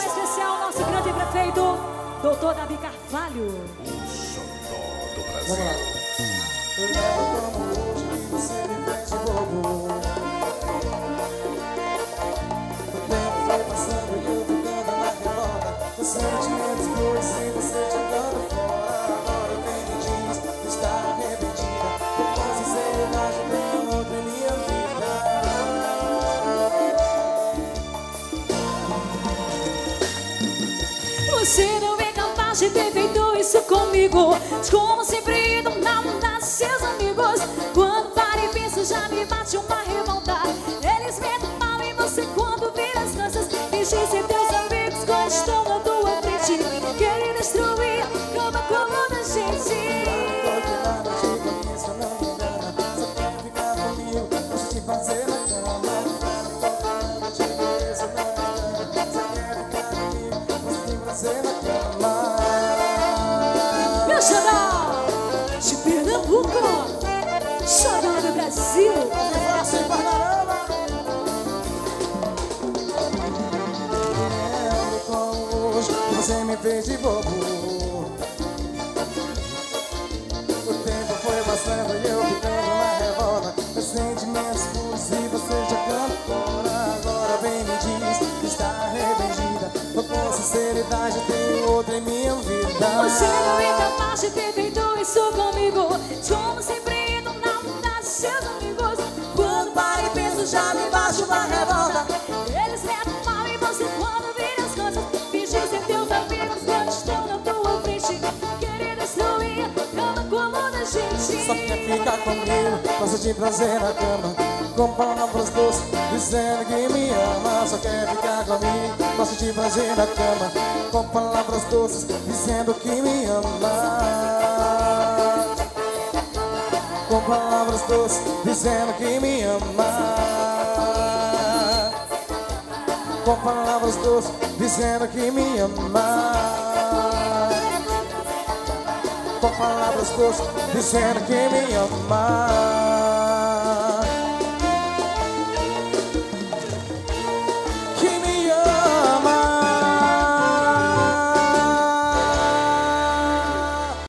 em especial, nosso grande prefeito, Dr. Davi Carvalho. O xodó do Brasil. Vamos lá. Eu lembro como hoje que você me fez de bobo. O tempo foi passando e eu ficando na revolta. Os sentimentos flores sem você jogando fora. Agora vem me diz que está arrependida. Com sinceridade tem outra em minha vida. Você não é capaz de ter feito isso comigo. Como sempre, não dá seus amigos. Quando paro e penso, já me bate uma revolta. Eles metem mal em você quando vira as crianças. Finge ser teus amigos quando estão na tua frente. Querem destruir como a cor da gente. Porque nada te conheço, não me engana. Só quer ficar comigo, gosto de fazer na cama. Nada te conheço, não me engana. Só quer ficar comigo, gosto de fazer na cama. Meu xodó de Pernambuco, xodó do Brasil. Faço em Parnarama. Lembro como hoje que você me fez de bobo. O tempo foi passando e eu ficando na revolta. Meus sentimentos puros e você jogando fora. Agora vem me diz que está arrependida. Mas com sinceridade tem outra em minha vida. Você não é capaz de ter feito isso comigo. Como sempre, não dá seus amigos. Quando paro e penso, já me bate uma revolta. Eles metem mal em você quando viram as coisas. Fingem ser teus amigos quando estão na tua frente. Querer destruir cada como da gente. Só quer ficar comigo, gosta de prazer na cama. Com palavras doces, dizendo que me ama. Só quer ficar comigo, gosta de prazer na cama. Com palavras doces, dizendo que me ama. Com palavras doces, dizendo que me ama. Com palavras doces, dizendo que me ama. Com palavras doces, dizendo que me ama.